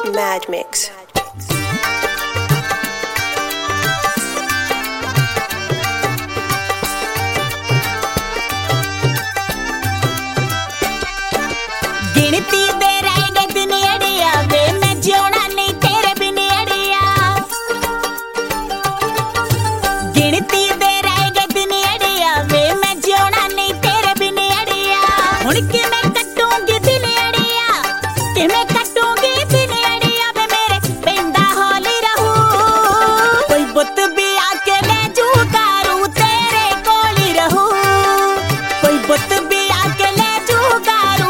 Mad Mix. गिनती दे रह गए दिन अड़िया वे मैं जियोना नहीं तेरे बिन अड़िया। गिनती दे रह गए दिन अड़िया वे मैं जियोना नहीं तेरे बिन अड़िया। हुण कि मैं कटूंगी दिन अड़िया कि मैं कटूंगी दिन अड़िया वे मेरे पेंदा हौली रहू। कोई बुत भी आके ले जूगा रू तेरे कोली रहू। कोई बुत भी आके ले जूगा रू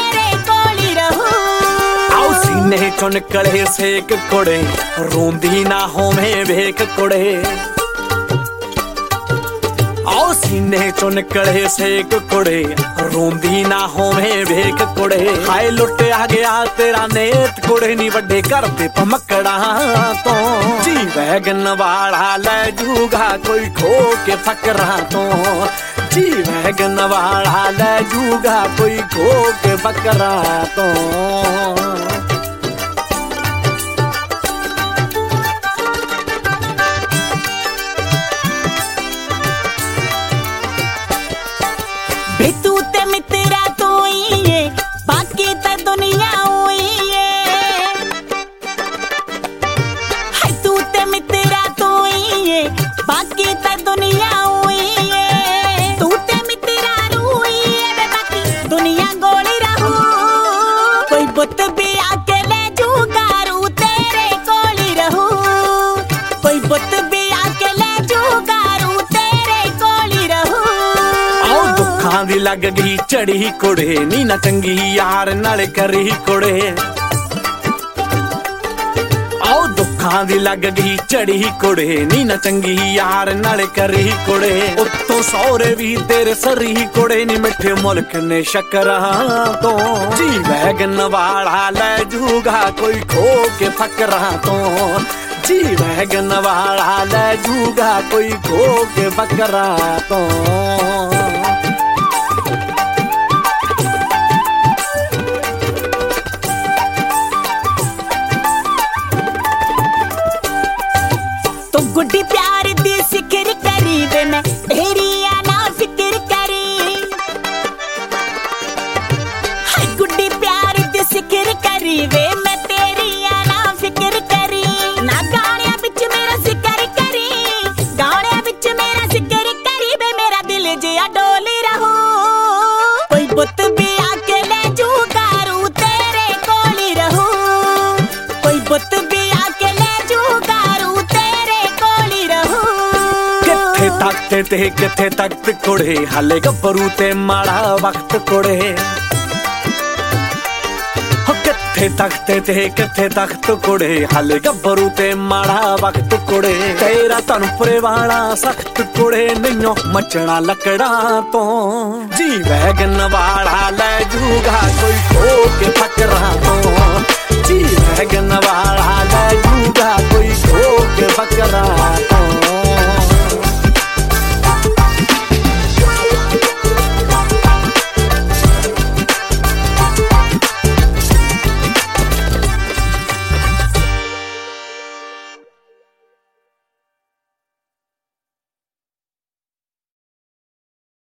सीने चो निकले सेक कुड़े रोंदी ना होवे वेख कुड़े। आओ सीने चो निकले सेक कुड़े रोंदी ना होवे वेख कुड़े। हाय लुटिया गया तेरा नेत कुड़े नी वड्डे घर ते पमकड़ा तो। जी वैगन वाला ले जूगा कोई खो के फकरा तो। जी वैगन वाला ले जूगा कोई खो के फकरा तो। बे तू ते मित्रा तू ही है बाकी ते दुनिया हुई है। हाय तू ते मित्रा तू ही है बाकी ते दुनिया हुई है। तू ते मित्रा रूही है बे बाकी दुनिया गोली रहू। कोई बुत भी आके ले जूगा रू तेरे कोली रहू। कोई बुत भी आके ले जूगा रू तेरे कोली रहू। दुखां दी लग गई चढ़ी कुड़े नी ना चंगी यार नाल करी कुड़े। आओ दुखां दी लग गई चढ़ी कुड़े नी ना चंगी यार नाल करी कुड़े। उत्तों सौरे भी तेरे सरी कुड़े नी मिठे मुल्क ने शक्करा तो। जी वैगन वाला ले जूगा कोई खो के फकरा तो। जी वैगन वाला ले जूगा कोई खो के फकरा तो। तो गुड्डी प्यार दी सिक्र करी वे मैं तेरी ना फिक्र करी। हाय गुड्डी प्यार दी सिक्र करी वे मैं तेरी ना फिक्र करी। ना गाने बिच मेरा जिक्र करी गाने बिच मेरा जिक्र करी वे मेरा दिल जिया डोली रहू। कोई बुत भी आके ले जूगा रू तेरे कोली रहू। कोई बुत भी आके ले जूगा रू तेरे कोली रहू। किथे तकते ते किथे तख्त कुड़े हाले गब्बरू ते माड़ा वक्त कुड़े। किथे तकते ते किथे तख्त कुड़े हाले गब्बरू ते माड़ा वक्त कुड़े। तेरा तनपुरे वाला सख्त कुड़े नैयो मचना लकड़ा तो। जी वैगन वाला ले जूगा कोई खो के फकरा तो। जी वैगन वाला ले जूगा कोई खो के फकरा तो।